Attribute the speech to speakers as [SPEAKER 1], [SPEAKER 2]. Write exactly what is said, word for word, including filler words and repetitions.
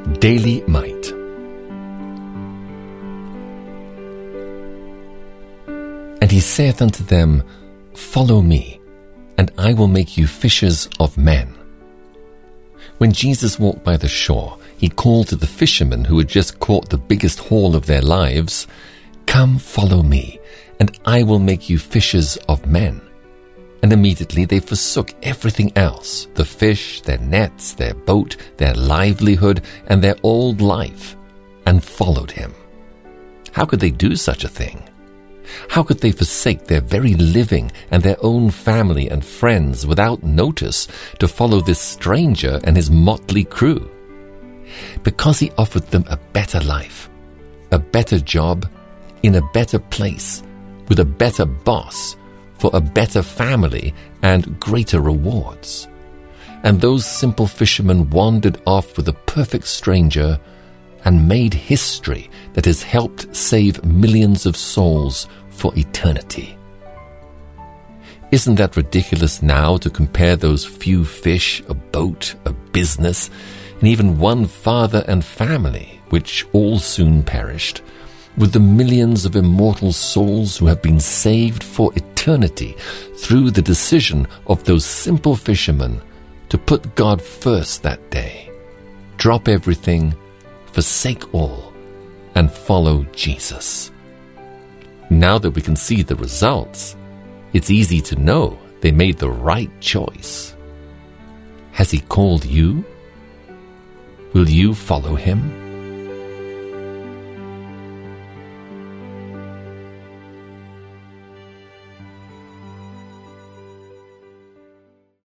[SPEAKER 1] Daily Might. And he saith unto them, Follow me, and I will make you fishers of men. When Jesus walked by the shore, he called to the fishermen who had just caught the biggest haul of their lives, Come, follow me, and I will make you fishers of men. And immediately they forsook everything else, the fish, their nets, their boat, their livelihood, and their old life, and followed him. How could they do such a thing? How could they forsake their very living and their own family and friends without notice to follow this stranger and his motley crew? Because he offered them a better life, a better job, in a better place, with a better boss, for a better family and greater rewards. And those simple fishermen wandered off with a perfect stranger and made history that has helped save millions of souls for eternity. Isn't that ridiculous now to compare those few fish, a boat, a business, and even one father and family, which all soon perished, with the millions of immortal souls who have been saved for eternity through the decision of those simple fishermen to put God first that day, drop everything, forsake all, and follow Jesus? Now that we can see the results, it's easy to know they made the right choice. Has he called you? Will you follow him?